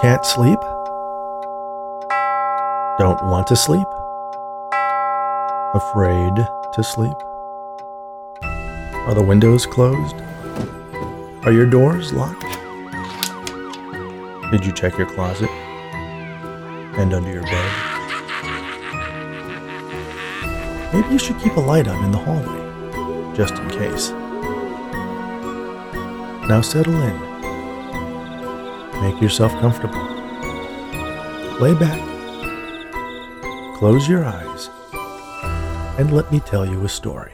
Can't sleep? Don't want to sleep? Afraid to sleep? Are the windows closed? Are your doors locked? Did you check your closet? And under your bed? Maybe you should keep a light on in the hallway, just in case. Now settle in. Make yourself comfortable. Lay back. Close your eyes. And let me tell you a story.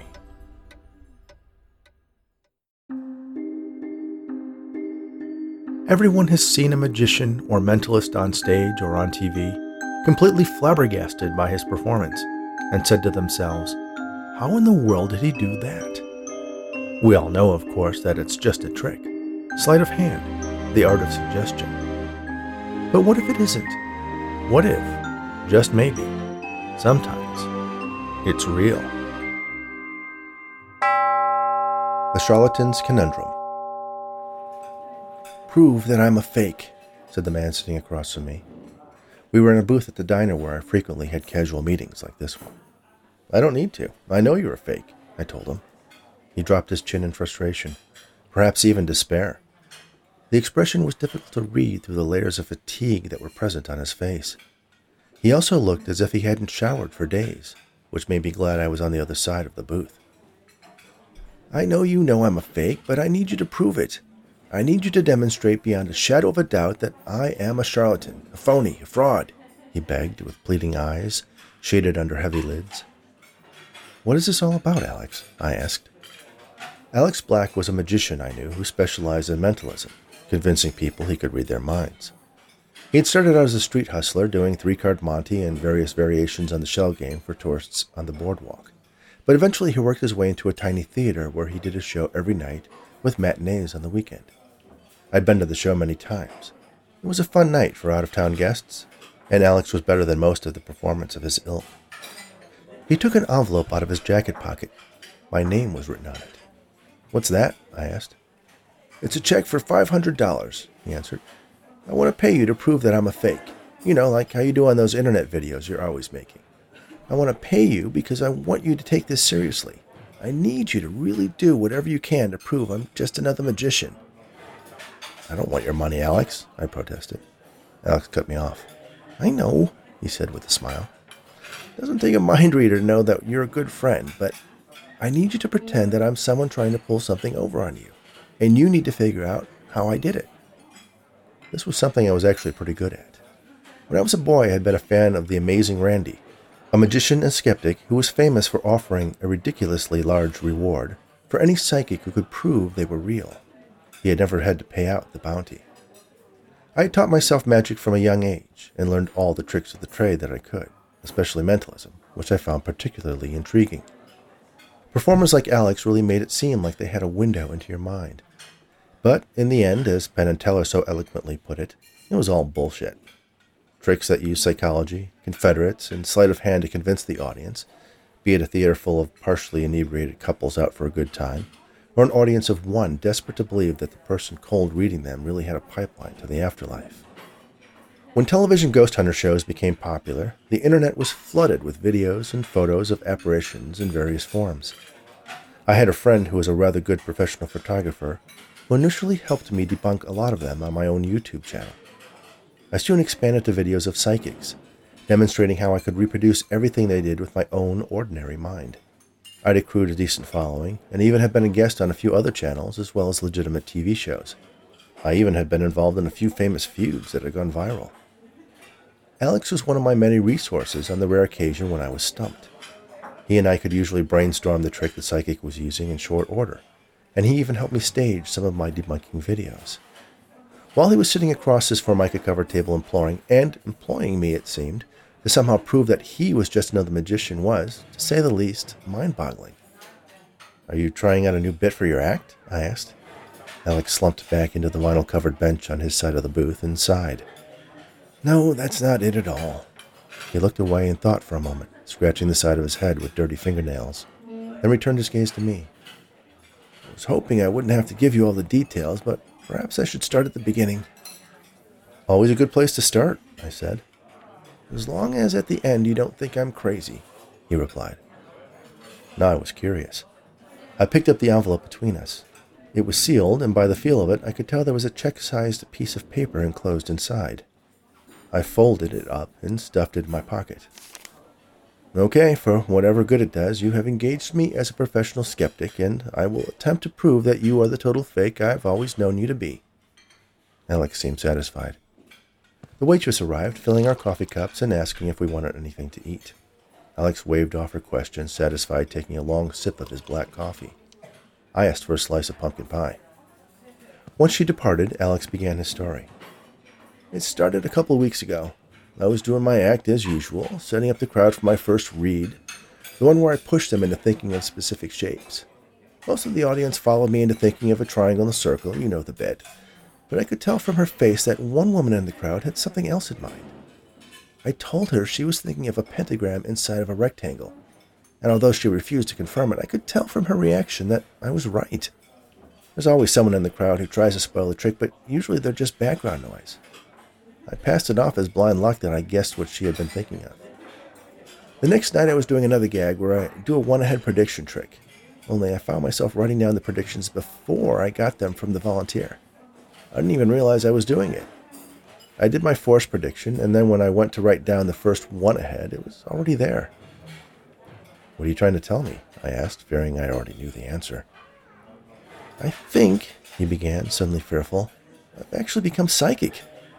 Everyone has seen a magician or mentalist on stage or on TV, completely flabbergasted by his performance, and said to themselves, how in the world did he do that? We all know, of course, that it's just a trick, sleight of hand, the art of suggestion. But what if it isn't? What if, just maybe, sometimes, it's real? The Charlatan's Conundrum. Prove that I'm a fake, said the man sitting across from me. We were in a booth at the diner where I frequently had casual meetings like this one. I don't need to. I know you're a fake, I told him. He dropped his chin in frustration, perhaps even despair. The expression was difficult to read through the layers of fatigue that were present on his face. He also looked as if he hadn't showered for days, which made me glad I was on the other side of the booth. I know you know I'm a fake, but I need you to prove it. I need you to demonstrate beyond a shadow of a doubt that I am a charlatan, a phony, a fraud, he begged with pleading eyes, shaded under heavy lids. What is this all about, Alex? I asked. Alex Black was a magician I knew who specialized in mentalism, convincing people he could read their minds. He had started out as a street hustler doing three-card Monte and various variations on the shell game for tourists on the boardwalk. But eventually he worked his way into a tiny theater where he did a show every night with matinees on the weekend. I'd been to the show many times. It was a fun night for out-of-town guests, and Alex was better than most of the performance of his ilk. He took an envelope out of his jacket pocket. My name was written on it. What's that? I asked. It's a check for $500, he answered. I want to pay you to prove that I'm a fake. You know, like how you do on those internet videos you're always making. I want to pay you because I want you to take this seriously. I need you to really do whatever you can to prove I'm just another magician. I don't want your money, Alex, I protested. Alex cut me off. I know, he said with a smile. It doesn't take a mind reader to know that you're a good friend, but I need you to pretend that I'm someone trying to pull something over on you, and you need to figure out how I did it. This was something I was actually pretty good at. When I was a boy, I had been a fan of the Amazing Randi, a magician and skeptic who was famous for offering a ridiculously large reward for any psychic who could prove they were real. He had never had to pay out the bounty. I had taught myself magic from a young age and learned all the tricks of the trade that I could, especially mentalism, which I found particularly intriguing. Performers like Alex really made it seem like they had a window into your mind. But in the end, as Penn and Teller so eloquently put it was all bullshit. Tricks that use psychology, confederates, and sleight of hand to convince the audience, be it a theater full of partially inebriated couples out for a good time, or an audience of one desperate to believe that the person cold reading them really had a pipeline to the afterlife. When television ghost hunter shows became popular, the internet was flooded with videos and photos of apparitions in various forms. I had a friend who was a rather good professional photographer who initially helped me debunk a lot of them on my own YouTube channel. I soon expanded to videos of psychics, demonstrating how I could reproduce everything they did with my own ordinary mind. I'd accrued a decent following, and even had been a guest on a few other channels as well as legitimate TV shows. I even had been involved in a few famous feuds that had gone viral. Alex was one of my many resources on the rare occasion when I was stumped. He and I could usually brainstorm the trick the psychic was using in short order, and he even helped me stage some of my debunking videos. While he was sitting across his Formica-covered table employing me, it seemed, to somehow prove that he was just another magician was, to say the least, mind-boggling. Are you trying out a new bit for your act? I asked. Alex slumped back into the vinyl-covered bench on his side of the booth and sighed. No, that's not it at all. He looked away and thought for a moment, scratching the side of his head with dirty fingernails, then returned his gaze to me. I was hoping I wouldn't have to give you all the details, but perhaps I should start at the beginning. Always a good place to start, I said. As long as at the end you don't think I'm crazy, he replied. Now I was curious. I picked up the envelope between us. It was sealed, and by the feel of it, I could tell there was a check-sized piece of paper enclosed inside. I folded it up and stuffed it in my pocket. Okay, for whatever good it does, you have engaged me as a professional skeptic, and I will attempt to prove that you are the total fake I've always known you to be. Alex seemed satisfied. The waitress arrived, filling our coffee cups and asking if we wanted anything to eat. Alex waved off her question, satisfied, taking a long sip of his black coffee. I asked for a slice of pumpkin pie. Once she departed, Alex began his story. It started a couple of weeks ago. I was doing my act as usual, setting up the crowd for my first read, the one where I pushed them into thinking of specific shapes. Most of the audience followed me into thinking of a triangle and a circle, you know the bit, but I could tell from her face that one woman in the crowd had something else in mind. I told her she was thinking of a pentagram inside of a rectangle, and although she refused to confirm it, I could tell from her reaction that I was right. There's always someone in the crowd who tries to spoil the trick, but usually they're just background noise. I passed it off as blind luck that I guessed what she had been thinking of. The next night I was doing another gag where I do a one-ahead prediction trick, only I found myself writing down the predictions before I got them from the volunteer. I didn't even realize I was doing it. I did my forced prediction, and then when I went to write down the first one ahead, it was already there. What are you trying to tell me? I asked, fearing I already knew the answer. I think, he began, suddenly fearful, I've actually become psychic.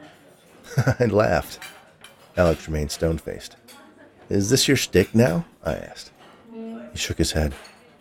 I laughed. Alex remained stone-faced. Is this your shtick now? I asked. He shook his head.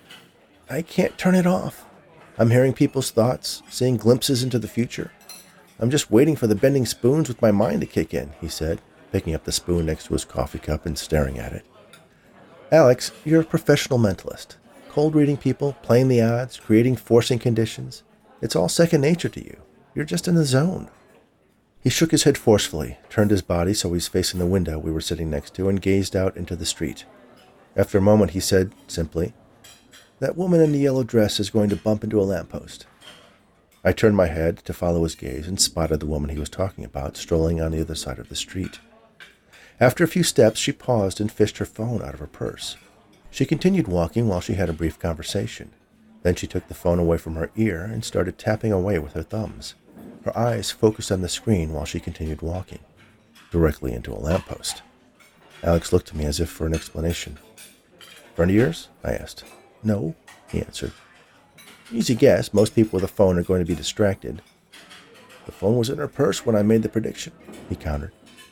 I can't turn it off. I'm hearing people's thoughts, seeing glimpses into the future. I'm just waiting for the bending spoons with my mind to kick in, he said, picking up the spoon next to his coffee cup and staring at it. Alex, you're a professional mentalist. Cold reading people, playing the odds, creating forcing conditions. It's all second nature to you. You're just in the zone. He shook his head forcefully, turned his body so he was facing the window we were sitting next to, and gazed out into the street. After a moment, he said, simply, That woman in the yellow dress is going to bump into a lamppost. I turned my head to follow his gaze and spotted the woman he was talking about, strolling on the other side of the street. After a few steps, she paused and fished her phone out of her purse. She continued walking while she had a brief conversation. Then she took the phone away from her ear and started tapping away with her thumbs. Her eyes focused on the screen while she continued walking, directly into a lamppost. Alex looked to me as if for an explanation. Friend of yours? I asked. No, he answered. Easy guess, most people with a phone are going to be distracted. The phone was in her purse when I made the prediction, he countered.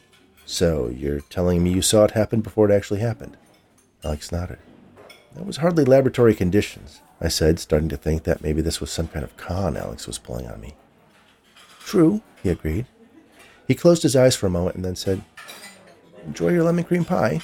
So, you're telling me you saw it happen before it actually happened? Alex nodded. That was hardly laboratory conditions, I said, starting to think that maybe this was some kind of con Alex was pulling on me. True, he agreed. He closed his eyes for a moment and then said, Enjoy your lemon cream pie.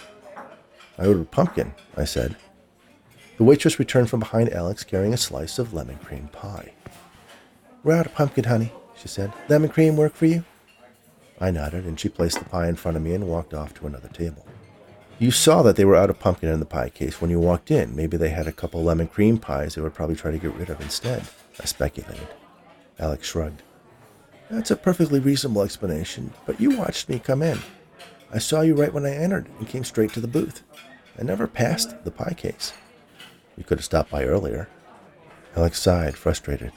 I ordered pumpkin, I said. The waitress returned from behind Alex carrying a slice of lemon cream pie. We're out of pumpkin, honey, she said. Lemon cream work for you? I nodded, and she placed the pie in front of me and walked off to another table. You saw that they were out of pumpkin in the pie case when you walked in. Maybe they had a couple lemon cream pies they would probably try to get rid of instead, I speculated. Alex shrugged. That's a perfectly reasonable explanation, but you watched me come in. I saw you right when I entered and came straight to the booth. I never passed the pie case. You could have stopped by earlier. Alex sighed, frustrated.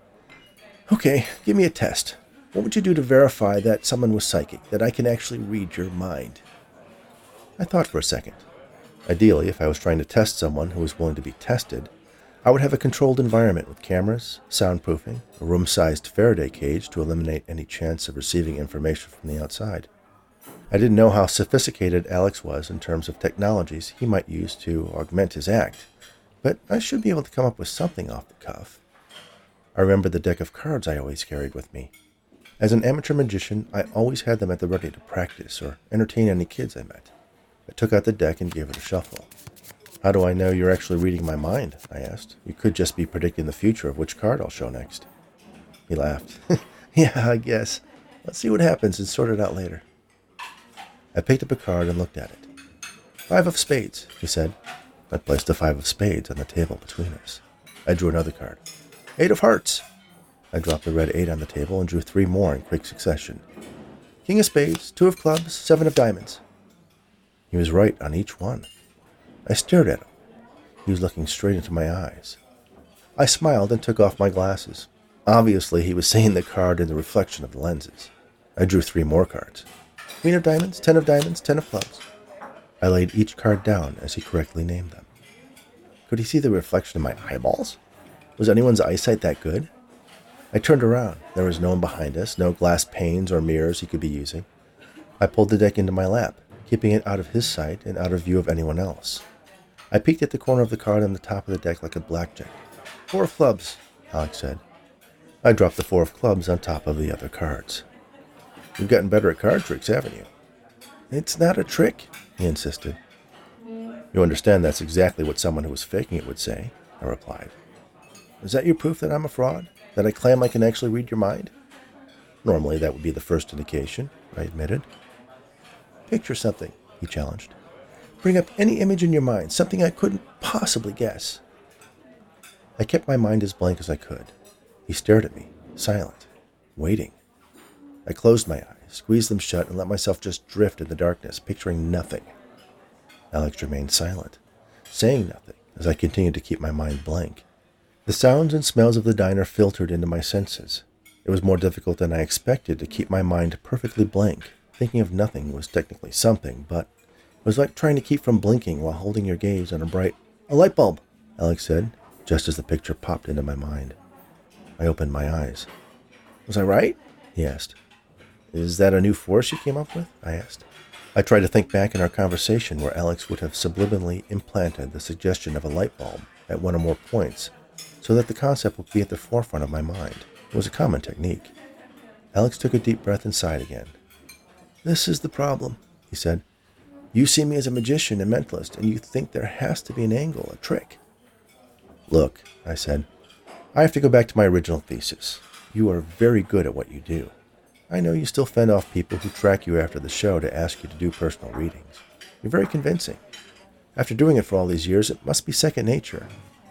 Okay, give me a test. What would you do to verify that someone was psychic, that I can actually read your mind? I thought for a second. Ideally, if I was trying to test someone who was willing to be tested, I would have a controlled environment with cameras, soundproofing, a room-sized Faraday cage to eliminate any chance of receiving information from the outside. I didn't know how sophisticated Alex was in terms of technologies he might use to augment his act, but I should be able to come up with something off the cuff. I remembered the deck of cards I always carried with me. As an amateur magician, I always had them at the ready to practice or entertain any kids I met. I took out the deck and gave it a shuffle. How do I know you're actually reading my mind? I asked. You could just be predicting the future of which card I'll show next. He laughed. Yeah, I guess. Let's see what happens and sort it out later. I picked up a card and looked at it. 5 of spades, he said. I placed the 5 of spades on the table between us. I drew another card. 8 of hearts. I dropped the red 8 on the table and drew 3 more in quick succession. King of spades, 2 of clubs, 7 of diamonds. He was right on each one. I stared at him. He was looking straight into my eyes. I smiled and took off my glasses. Obviously, he was seeing the card in the reflection of the lenses. I drew 3 more cards. Queen of diamonds, 10 of diamonds, 10 of clubs. I laid each card down as he correctly named them. Could he see the reflection in my eyeballs? Was anyone's eyesight that good? I turned around. There was no one behind us, no glass panes or mirrors he could be using. I pulled the deck into my lap, keeping it out of his sight and out of view of anyone else. I peeked at the corner of the card on the top of the deck like a blackjack. 4 of clubs, Alex said. I dropped the 4 of clubs on top of the other cards. You've gotten better at card tricks, haven't you? It's not a trick, he insisted. You understand that's exactly what someone who was faking it would say, I replied. Is that your proof that I'm a fraud? That I claim I can actually read your mind? Normally that would be the first indication, I admitted. Picture something, he challenged. Bring up any image in your mind, something I couldn't possibly guess. I kept my mind as blank as I could. He stared at me, silent, waiting. I closed my eyes, squeezed them shut, and let myself just drift in the darkness, picturing nothing. Alex remained silent, saying nothing as I continued to keep my mind blank. The sounds and smells of the diner filtered into my senses. It was more difficult than I expected to keep my mind perfectly blank. Thinking of nothing was technically something, but it was like trying to keep from blinking while holding your gaze on a light bulb, Alex said, just as the picture popped into my mind. I opened my eyes. Was I right? He asked. Is that a new force you came up with? I asked. I tried to think back in our conversation where Alex would have subliminally implanted the suggestion of a light bulb at one or more points so that the concept would be at the forefront of my mind. It was a common technique. Alex took a deep breath and sighed again. This is the problem, he said. You see me as a magician and mentalist, and you think there has to be an angle, a trick. Look, I said, I have to go back to my original thesis. You are very good at what you do. I know you still fend off people who track you after the show to ask you to do personal readings. You're very convincing. After doing it for all these years, it must be second nature.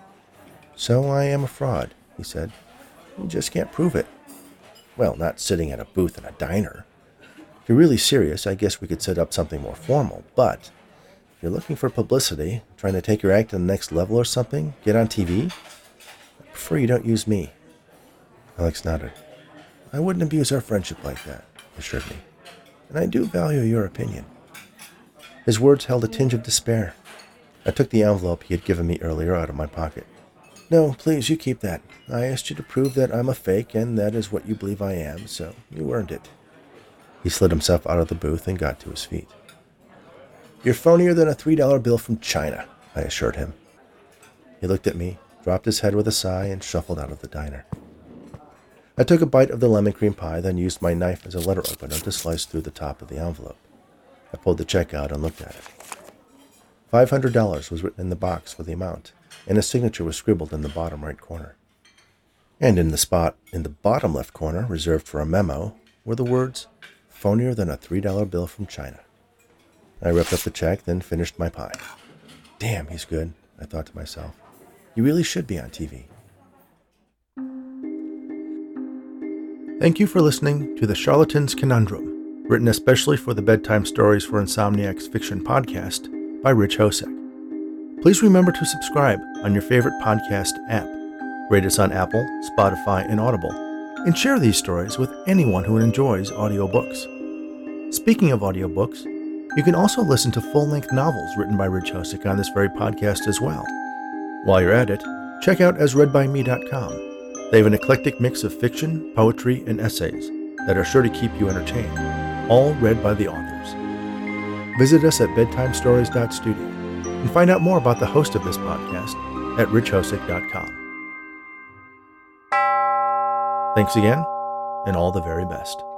So I am a fraud, he said. You just can't prove it. Well, not sitting at a booth in a diner. If you're really serious, I guess we could set up something more formal, but if you're looking for publicity, trying to take your act to the next level or something, get on TV, I prefer you don't use me. Alex nodded. I wouldn't abuse our friendship like that, assured me, and I do value your opinion. His words held a tinge of despair. I took the envelope he had given me earlier out of my pocket. No, please, you keep that. I asked you to prove that I'm a fake, and that is what you believe I am, so you earned it. He slid himself out of the booth and got to his feet. You're phonier than a $3 bill from China, I assured him. He looked at me, dropped his head with a sigh, and shuffled out of the diner. I took a bite of the lemon cream pie, then used my knife as a letter opener to slice through the top of the envelope. I pulled the check out and looked at it. $500 was written in the box for the amount, and a signature was scribbled in the bottom right corner. And in the spot in the bottom left corner, reserved for a memo, were the words, phonier than a $3 bill from China. I ripped up the check, then finished my pie. Damn, he's good, I thought to myself. He really should be on TV. Thank you for listening to The Charlatan's Conundrum, written especially for the Bedtime Stories for Insomniacs fiction podcast by Rich Hosek. Please remember to subscribe on your favorite podcast app, rate us on Apple, Spotify, and Audible, and share these stories with anyone who enjoys audiobooks. Speaking of audiobooks, you can also listen to full-length novels written by Rich Hosek on this very podcast as well. While you're at it, check out asreadbyme.com. They have an eclectic mix of fiction, poetry, and essays that are sure to keep you entertained, all read by the authors. Visit us at bedtimestories.studio and find out more about the host of this podcast at richhosek.com. Thanks again, and all the very best.